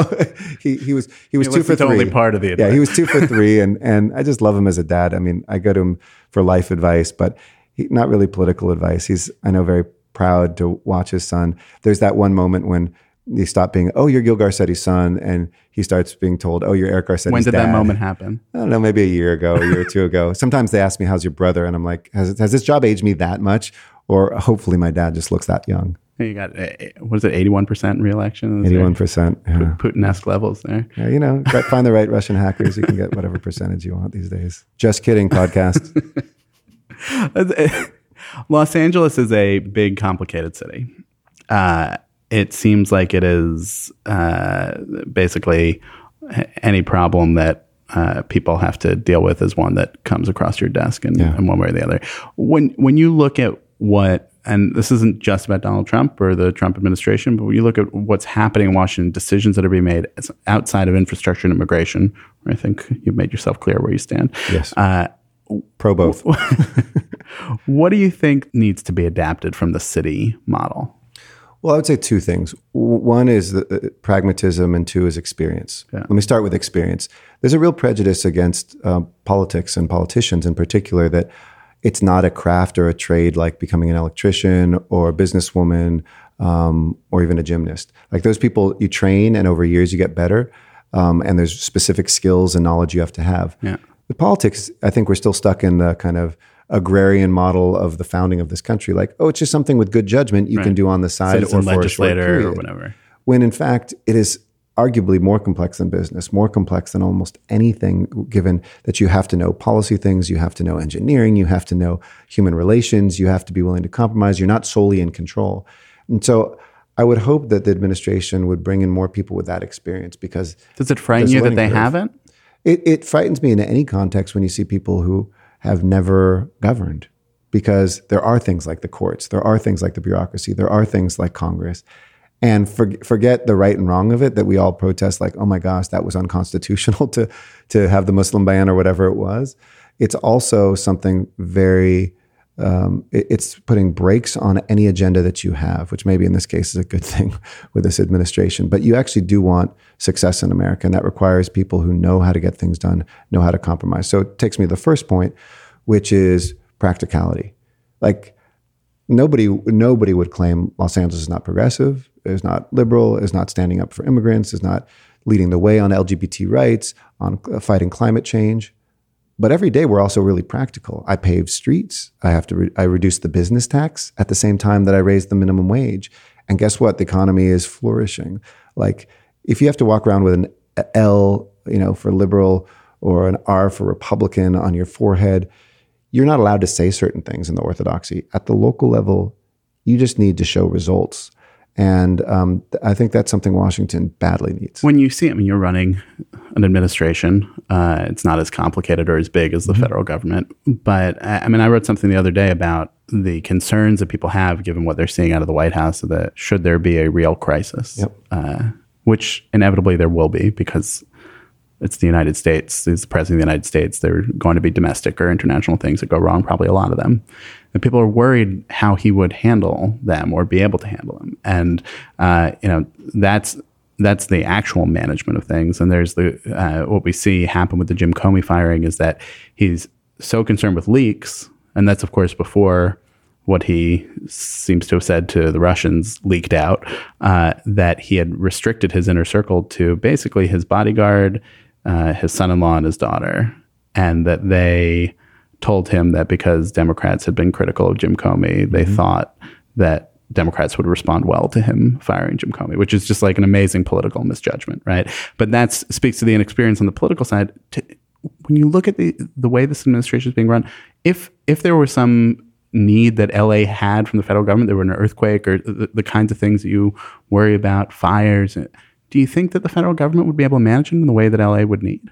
he was 2 for 3. Only part of the advice. Yeah, he was 2 for 3, and I just love him as a dad. I mean, I go to him for life advice, but not really political advice. He's, I know, very proud to watch his son. There's that one moment when he stopped being, "Oh, you're Gil Garcetti's son," and he starts being told, "Oh, you're Eric Garcetti's dad." When did that moment happen? I don't know, maybe a year or 2 ago. Sometimes they ask me, "How's your brother?" And I'm like, has this job aged me that much? Or hopefully my dad just looks that young. You got, what is it, 81% re-election? 81%. Yeah. Putin-esque levels there. Yeah, find the right Russian hackers. You can get whatever percentage you want these days. Just kidding, podcast. Los Angeles is a big, complicated city. It seems like it is basically any problem that people have to deal with is one that comes across your desk in one way or the other. When you look at what, and this isn't just about Donald Trump or the Trump administration, but when you look at what's happening in Washington, decisions that are being made outside of infrastructure and immigration, where I think you've made yourself clear where you stand. Yes. Pro both. What do you think needs to be adapted from the city model? Well, I would say two things. One is pragmatism, and two is experience. Yeah. Let me start with experience. There's a real prejudice against politics and politicians in particular, that it's not a craft or a trade like becoming an electrician or a businesswoman or even a gymnast. Like those people, you train and over years you get better, and there's specific skills and knowledge you have to have. Yeah. With politics, I think we're still stuck in the kind of agrarian model of the founding of this country. Like, oh, it's just something with good judgment you can do on the side Citizen or for a short legislator period. or whatever. When in fact, it is arguably more complex than business, more complex than almost anything, given that you have to know policy things, you have to know engineering, you have to know human relations, you have to be willing to compromise. You're not solely in control. And so I would hope that the administration would bring in more people with that experience, because Does it frighten you that they haven't? It frightens me in any context when you see people who have never governed, because there are things like the courts, there are things like the bureaucracy, there are things like Congress. And forget the right and wrong of it, that we all protest like, oh my gosh, that was unconstitutional to have the Muslim ban or whatever it was. It's also something very, it's putting brakes on any agenda that you have, which maybe in this case is a good thing with this administration. But you actually do want success in America, and that requires people who know how to get things done, know how to compromise. So it takes me to the first point, which is practicality. Like nobody would claim Los Angeles is not progressive, is not liberal, is not standing up for immigrants, is not leading the way on LGBT rights, on fighting climate change. But every day we're also really practical. I pave streets. I reduce the business tax at the same time that I raise the minimum wage. And guess what? The economy is flourishing. Like if you have to walk around with an L, for liberal or an R for Republican on your forehead, you're not allowed to say certain things in the orthodoxy. At the local level, you just need to show results. And I think that's something Washington badly needs. When you see, you're running an administration. It's not as complicated or as big as the federal government. But I wrote something the other day about the concerns that people have given what they're seeing out of the White House, that should there be a real crisis, which inevitably there will be, because it's the United States, it's the president of the United States. There are going to be domestic or international things that go wrong, probably a lot of them. And people are worried how he would handle them or be able to handle them. And, that's the actual management of things. And there's what we see happen with the Jim Comey firing is that he's so concerned with leaks. And that's, of course, before what he seems to have said to the Russians leaked out, that he had restricted his inner circle to basically his bodyguard, his son-in-law, and his daughter, and that they told him that because Democrats had been critical of Jim Comey, they thought that Democrats would respond well to him firing Jim Comey, which is just like an amazing political misjudgment, right? But that speaks to the inexperience on the political side. When you look at the way this administration is being run, if there were some need that LA had from the federal government, there were an earthquake or the kinds of things that you worry about, fires, do you think that the federal government would be able to manage it in the way that LA would need?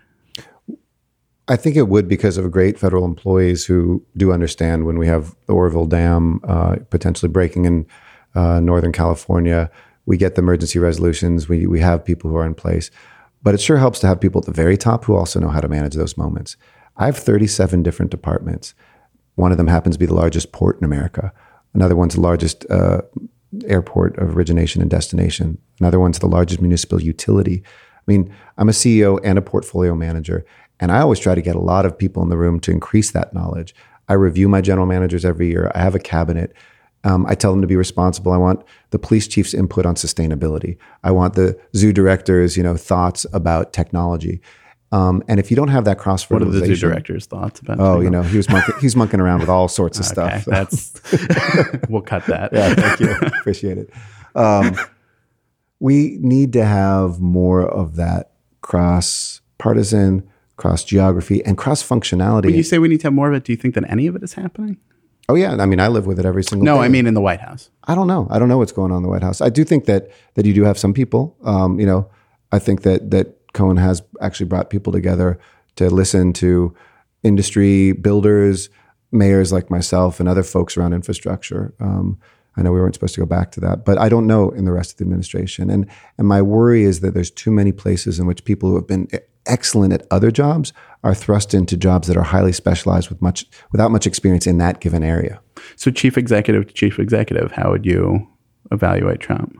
I think it would, because of great federal employees who do understand when we have the Oroville Dam potentially breaking in Northern California, we get the emergency resolutions, we have people who are in place. But it sure helps to have people at the very top who also know how to manage those moments. I have 37 different departments. One of them happens to be the largest port in America. Another one's the largest airport of origination and destination. Another one's the largest municipal utility. I'm a CEO and a portfolio manager, and I always try to get a lot of people in the room to increase that knowledge. I review my general managers every year. I have a cabinet. I tell them to be responsible. I want the police chief's input on sustainability. I want the zoo director's, thoughts about technology. And if you don't have that cross-fertilization... What are the zoo director's thoughts about technology? He's monkeying around with all sorts of stuff. We'll cut that. Yeah, thank you. Appreciate it. We need to have more of that cross-partisan, cross-geography, and cross-functionality. When you say we need to have more of it, do you think that any of it is happening? Oh, yeah. I live with it every single day. No, I mean in the White House. I don't know. I don't know what's going on in the White House. I do think that you do have some people. I think that Cohen has actually brought people together to listen to industry builders, mayors like myself, and other folks around infrastructure. I know we weren't supposed to go back to that, but I don't know in the rest of the administration. And my worry is that there's too many places in which people who have been excellent at other jobs are thrust into jobs that are highly specialized without much experience in that given area. So chief executive to chief executive, how would you evaluate Trump?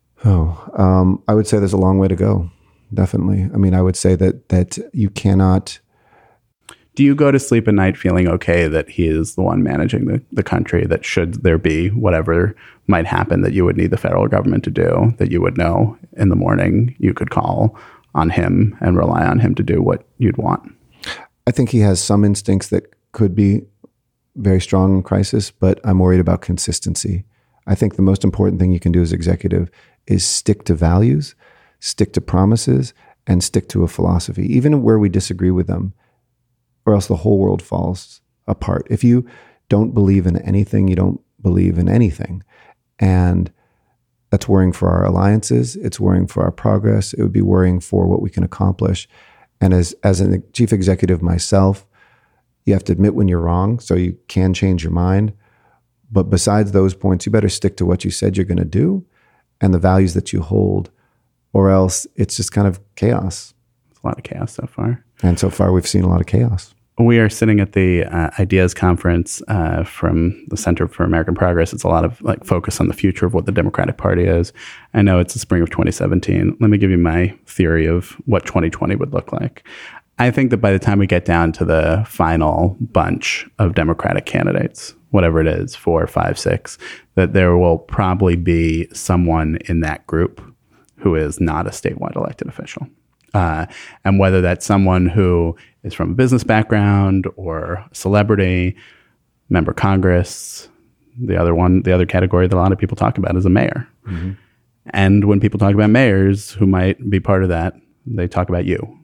I would say there's a long way to go. Definitely. I mean, I would say that you cannot. Do you go to sleep at night feeling okay that he is the one managing the country, that should there be whatever might happen that you would need the federal government to do, that you would know in the morning you could call on him and rely on him to do what you'd want? I think he has some instincts that could be very strong in crisis, but I'm worried about consistency. I think the most important thing you can do as executive is stick to values, stick to promises, and stick to a philosophy, even where we disagree with them, or else the whole world falls apart. If you don't believe in anything, you don't believe in anything. And that's worrying for our alliances. It's worrying for our progress. It would be worrying for what we can accomplish. And as a chief executive myself, you have to admit when you're wrong, so you can change your mind. But besides those points, you better stick to what you said you're going to do and the values that you hold, or else it's just kind of chaos. It's a lot of chaos so far. And so far, we've seen a lot of chaos. We are sitting at the Ideas Conference from the Center for American Progress. It's a lot of focus on the future of what the Democratic Party is. I know it's the spring of 2017. Let me give you my theory of what 2020 would look like. I think that by the time we get down to the final bunch of Democratic candidates, whatever it is, 4, 5, 6, that there will probably be someone in that group who is not a statewide elected official. And whether that's someone who is from a business background or celebrity, member of Congress, the other category that a lot of people talk about is a mayor. Mm-hmm. And when people talk about mayors who might be part of that, they talk about you.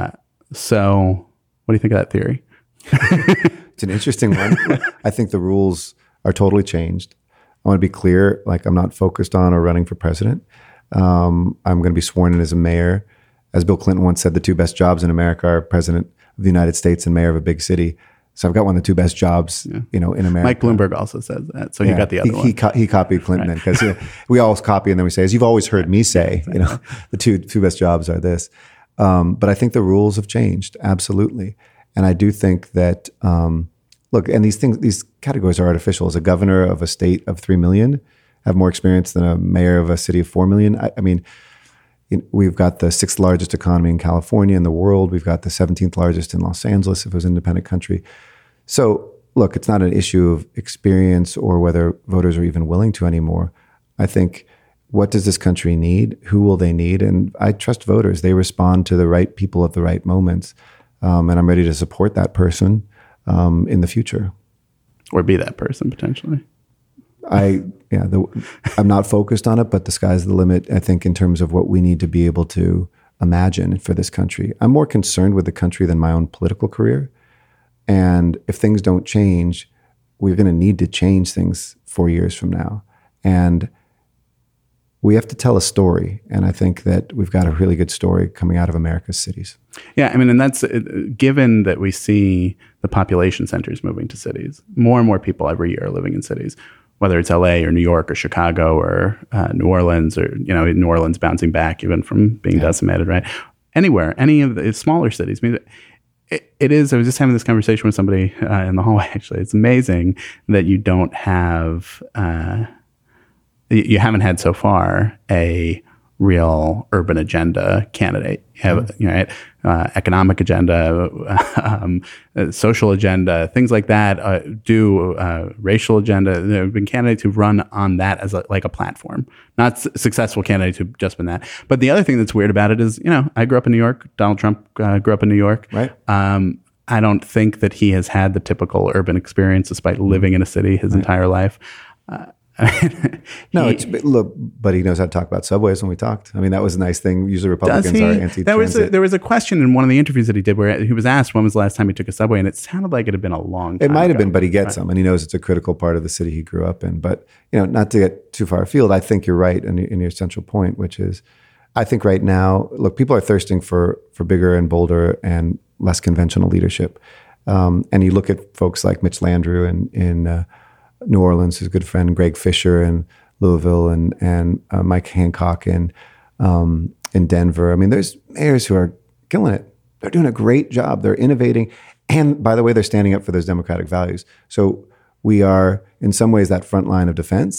So what do you think of that theory? It's an interesting one. I think the rules are totally changed. I want to be clear, I'm not focused on or running for president. I'm going to be sworn in as a mayor. As Bill Clinton once said, the two best jobs in America are president of the United States and mayor of a big city. So I've got one of the two best jobs, in America. Mike Bloomberg also says that. So he got the other one. He copied Clinton because we always copy and then we say, as you've always heard me say, the two best jobs are this. But I think the rules have changed, absolutely. And I do think that, look, and these categories are artificial. As a governor of a state of 3 million, I have more experience than a mayor of a city of 4 million. I mean, we've got the 6th largest economy in California in the world. We've got the 17th largest in Los Angeles if it was an independent country. So look, it's not an issue of experience or whether voters are even willing to anymore. I think, what does this country need? Who will they need? And I trust voters. They respond to the right people at the right moments. And I'm ready to support that person in the future. Or be that person, potentially. I'm not focused on it, but the sky's the limit, I think, in terms of what we need to be able to imagine for this country. I'm more concerned with the country than my own political career. And if things don't change, we're going to need to change things 4 years from now. And we have to tell a story. And I think that we've got a really good story coming out of America's cities. Yeah, I mean, and that's given that we see the population centers moving to cities, more and more people every year are living in cities, whether it's LA or New York or Chicago or New Orleans or, New Orleans bouncing back even from being decimated, right? Anywhere, any of the smaller cities. I mean, it is, I was just having this conversation with somebody in the hallway, actually. It's amazing that you don't have, you haven't had so far a real urban agenda candidate. You have, economic agenda, social agenda, things like that, racial agenda. There have been candidates who've run on that as like a platform, not successful candidates who've just been that. But the other thing that's weird about it is, I grew up in New York. Donald Trump grew up in New York. Right. I don't think that he has had the typical urban experience despite living in a city his entire life. But he knows how to talk about subways when we talked. I mean, that was a nice thing. Usually Republicans are anti-transit. There was a question in one of the interviews that he did where he was asked when was the last time he took a subway, and it sounded like it had been a long time It might have ago. been, but he gets them, and he knows it's a critical part of the city he grew up in. But, not to get too far afield, I think you're right in your central point, which is, I think right now, look, people are thirsting for bigger and bolder and less conventional leadership. And you look at folks like Mitch Landrieu in New Orleans, his good friend Greg Fisher in Louisville, and Mike Hancock in Denver. I mean, there's mayors who are killing it. They're doing a great job. They're innovating. And by the way, they're standing up for those democratic values. So we are, in some ways, that front line of defense,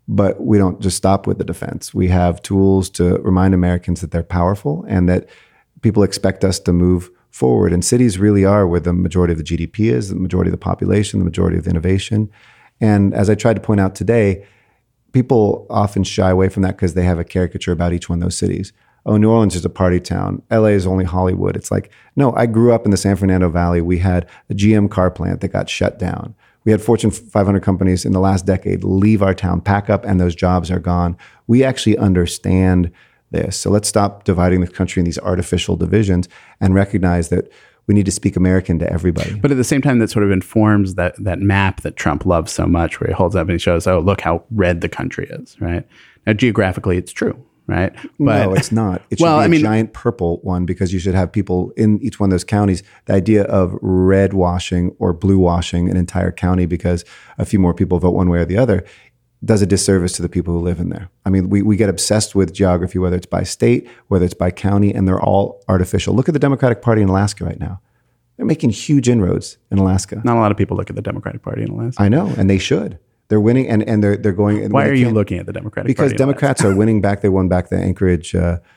But we don't just stop with the defense. We have tools to remind Americans that they're powerful and that people expect us to move forward. And cities really are where the majority of the GDP is, the majority of the population, the majority of the innovation. And as I tried to point out today, people often shy away from that because they have a caricature about each one of those cities. Oh, New Orleans is a party town. LA is only Hollywood. It's like, no, I grew up in the San Fernando Valley. We had a GM car plant that got shut down. We had Fortune 500 companies in the last decade leave our town, pack up, and those jobs are gone. We actually understand this. So let's stop dividing the country in these artificial divisions and recognize that we need to speak American to everybody. But at the same time, that sort of informs that map that Trump loves so much, where he holds up and he shows, oh, look how red the country is, right? Now, geographically, it's true, right? But, no, it's not. It should be a giant purple one, because you should have people in each one of those counties. The idea of red washing or blue washing an entire county because a few more people vote one way or the other does a disservice to the people who live in there. I mean, we get obsessed with geography, whether it's by state, whether it's by county, and they're all artificial. Look at the Democratic Party in Alaska right now. They're making huge inroads in Alaska. Not a lot of people look at the Democratic Party in Alaska. I know, and they should. They're winning, and they're going. Why are you looking at the Democratic Party? Because Democrats are winning back. They won back the Anchorage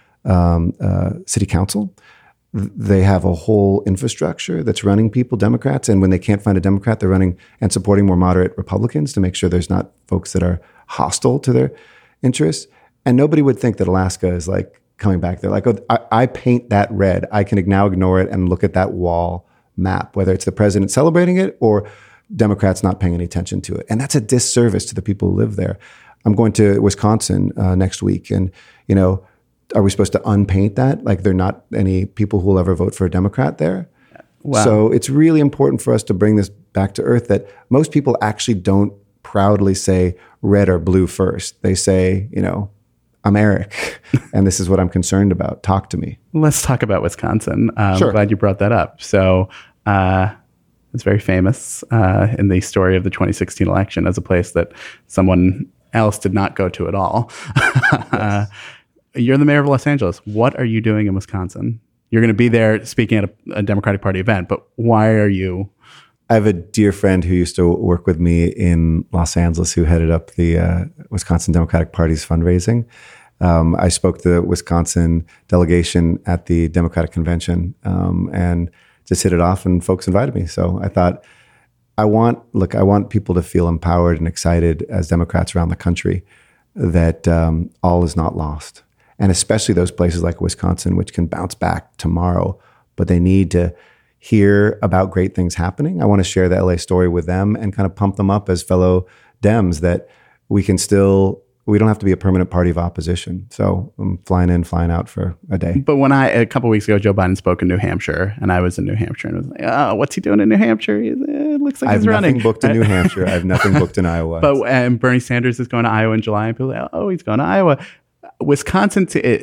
City Council. They have a whole infrastructure that's running people, Democrats, and when they can't find a Democrat, they're running and supporting more moderate Republicans to make sure there's not folks that are hostile to their interests. And nobody would think that Alaska is like coming back. They're like, oh, I paint that red. I can now ignore it and look at that wall map, whether it's the president celebrating it or Democrats not paying any attention to it. And that's a disservice to the people who live there. I'm going to Wisconsin next week, and, you know, are we supposed to unpaint that? Like there are not any people who will ever vote for a Democrat there? Wow. So it's really important for us to bring this back to earth, that most people actually don't proudly say red or blue first. They say, you know, I'm Eric, and this is what I'm concerned about. Talk to me. Let's talk about Wisconsin. Sure. I'm glad you brought that up. So it's very famous in the story of the 2016 election as a place that someone else did not go to at all. Yes. You're the mayor of Los Angeles. What are you doing in Wisconsin? You're going to be there speaking at a Democratic Party event, but why are you? I have a dear friend who used to work with me in Los Angeles who headed up the Wisconsin Democratic Party's fundraising. I spoke to the Wisconsin delegation at the Democratic Convention and just hit it off, and folks invited me. So I thought, I want people to feel empowered and excited as Democrats around the country that all is not lost. And especially those places like Wisconsin, which can bounce back tomorrow, but they need to hear about great things happening. I want to share the LA story with them and kind of pump them up as fellow Dems, that we don't have to be a permanent party of opposition. So I'm flying in, flying out for a day. But when a couple of weeks ago, Joe Biden spoke in New Hampshire, and I was in New Hampshire, and I was like, oh, what's he doing in New Hampshire? It looks like he's running. I have nothing booked in New Hampshire. I have nothing booked in Iowa. But Bernie Sanders is going to Iowa in July, and people are like, oh, he's going to Iowa. Wisconsin,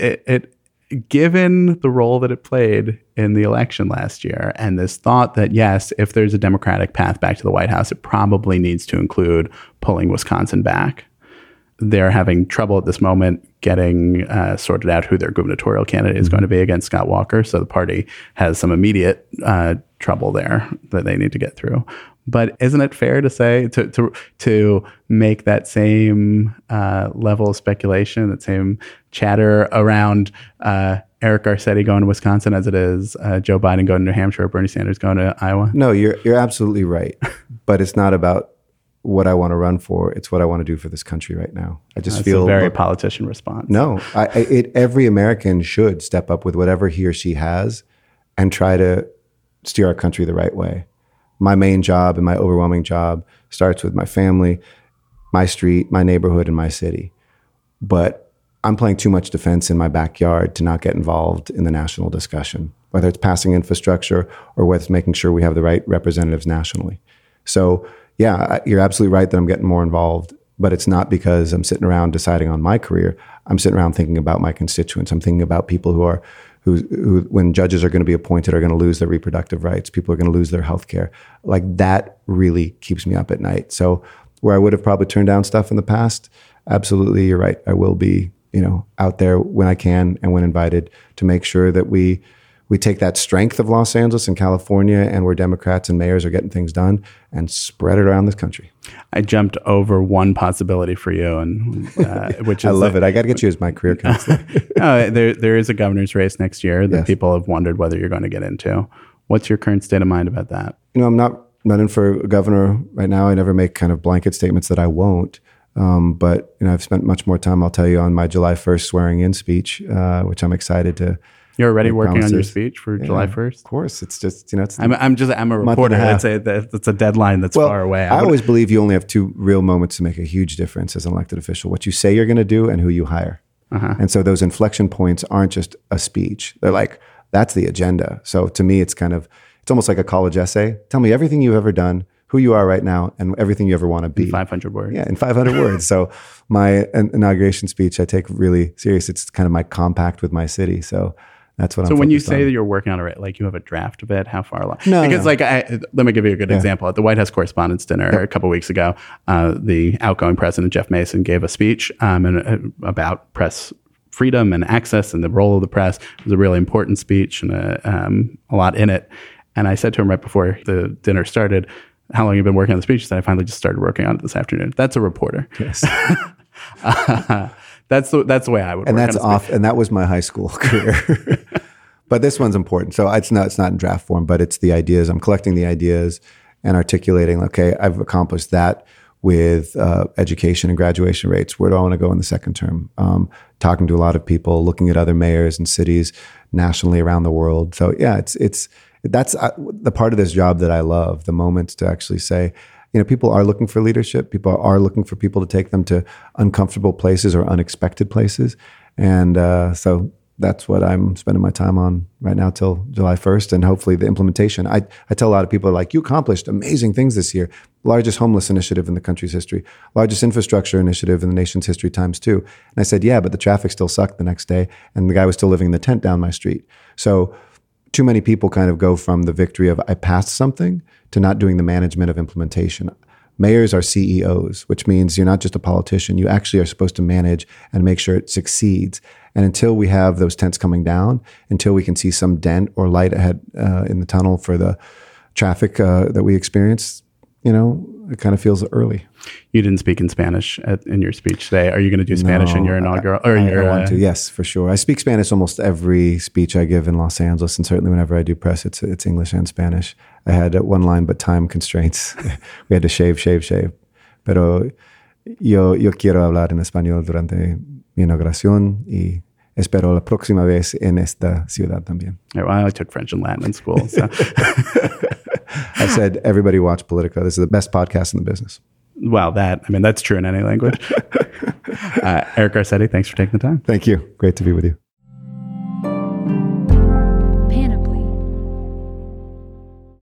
given the role that it played in the election last year, and this thought that, yes, if there's a Democratic path back to the White House, it probably needs to include pulling Wisconsin back. They're having trouble at this moment getting sorted out who their gubernatorial candidate is going to be against Scott Walker. So the party has some immediate trouble there that they need to get through. But isn't it fair to say, to make that same level of speculation, that same chatter around Eric Garcetti going to Wisconsin as it is Joe Biden going to New Hampshire or Bernie Sanders going to Iowa? No, you're absolutely right. But it's not about what I want to run for. It's what I want to do for this country right now. I just feel a very politician response. No, every American should step up with whatever he or she has and try to steer our country the right way. My main job and my overwhelming job starts with my family, my street, my neighborhood, and my city. But I'm playing too much defense in my backyard to not get involved in the national discussion, whether it's passing infrastructure or whether it's making sure we have the right representatives nationally. So yeah, you're absolutely right that I'm getting more involved, but it's not because I'm sitting around deciding on my career. I'm sitting around thinking about my constituents. I'm thinking about people who when judges are going to be appointed, are going to lose their reproductive rights. People are going to lose their health care. Like that really keeps me up at night. So where I would have probably turned down stuff in the past, absolutely, you're right. I will be, out there when I can and when invited to make sure that we we take that strength of Los Angeles and California and where Democrats and mayors are getting things done and spread it around this country. I jumped over one possibility for you, and which is I love it. I got to get you as my career counselor. there is a governor's race next year that Yes. people have wondered whether you're going to get into. What's your current state of mind about that? I'm not in for governor right now. I never make kind of blanket statements that I won't. But I've spent much more time, I'll tell you, on my July 1st swearing in speech, which I'm excited to. You're already working on your promises. speech for July 1st? Of course. It's just, it's I'm a reporter. It's a deadline that's far away. I always believe you only have two real moments to make a huge difference as an elected official: what you say you're going to do and who you hire. And so those inflection points aren't just a speech. They're like, that's the agenda. So to me, it's almost like a college essay. Tell me everything you've ever done, who you are right now, and everything you ever want to be. 500 words. Yeah, in 500 words. So my inauguration speech, I take really serious. It's kind of my compact with my city. So that's what I'm So when you focused say on. that you're working on it, like you have a draft of it, how far along? No, Because no. let me give you a good example. At the White House Correspondents' Dinner a couple weeks ago, the outgoing president, Jeff Mason, gave a speech about press freedom and access and the role of the press. It was a really important speech and a lot in it. And I said to him right before the dinner started, how long have you been working on the speech? He said, I finally just started working on it this afternoon. That's a reporter. Yes. That's the way I would And work that's on a speech. and that was my high school career. But this one's important. So it's not in draft form, but it's the ideas. I'm collecting the ideas and articulating, okay, I've accomplished that with education and graduation rates. Where do I want to go in the second term? Talking to a lot of people, looking at other mayors and cities nationally around the world. So yeah, that's the part of this job that I love, the moments to actually say, people are looking for leadership. People are looking for people to take them to uncomfortable places or unexpected places. And so that's what I'm spending my time on right now till July 1st, and hopefully the implementation. I tell a lot of people, like, you accomplished amazing things this year. Largest homeless initiative in the country's history. Largest infrastructure initiative in the nation's history times 2. And I said, yeah, but the traffic still sucked the next day, and the guy was still living in the tent down my street. So too many people kind of go from the victory of I passed something to not doing the management of implementation. Mayors are CEOs, which means you're not just a politician. You actually are supposed to manage and make sure it succeeds. And until we have those tents coming down, until we can see some dent or light ahead in the tunnel for the traffic that we experience, it kind of feels early. You didn't speak in Spanish in your speech today. Are you going to do Spanish in your inaugural? I want to, yes, for sure. I speak Spanish almost every speech I give in Los Angeles, and certainly whenever I do press, it's English and Spanish. I had one line, but time constraints. We had to shave. Pero yo quiero hablar en español durante mi inauguración y espero la próxima vez en esta ciudad también. Well, I took French and Latin in school. So. I said, everybody watch Politico. This is the best podcast in the business. Well, that's true in any language. Eric Garcetti, thanks for taking the time. Thank you. Great to be with you.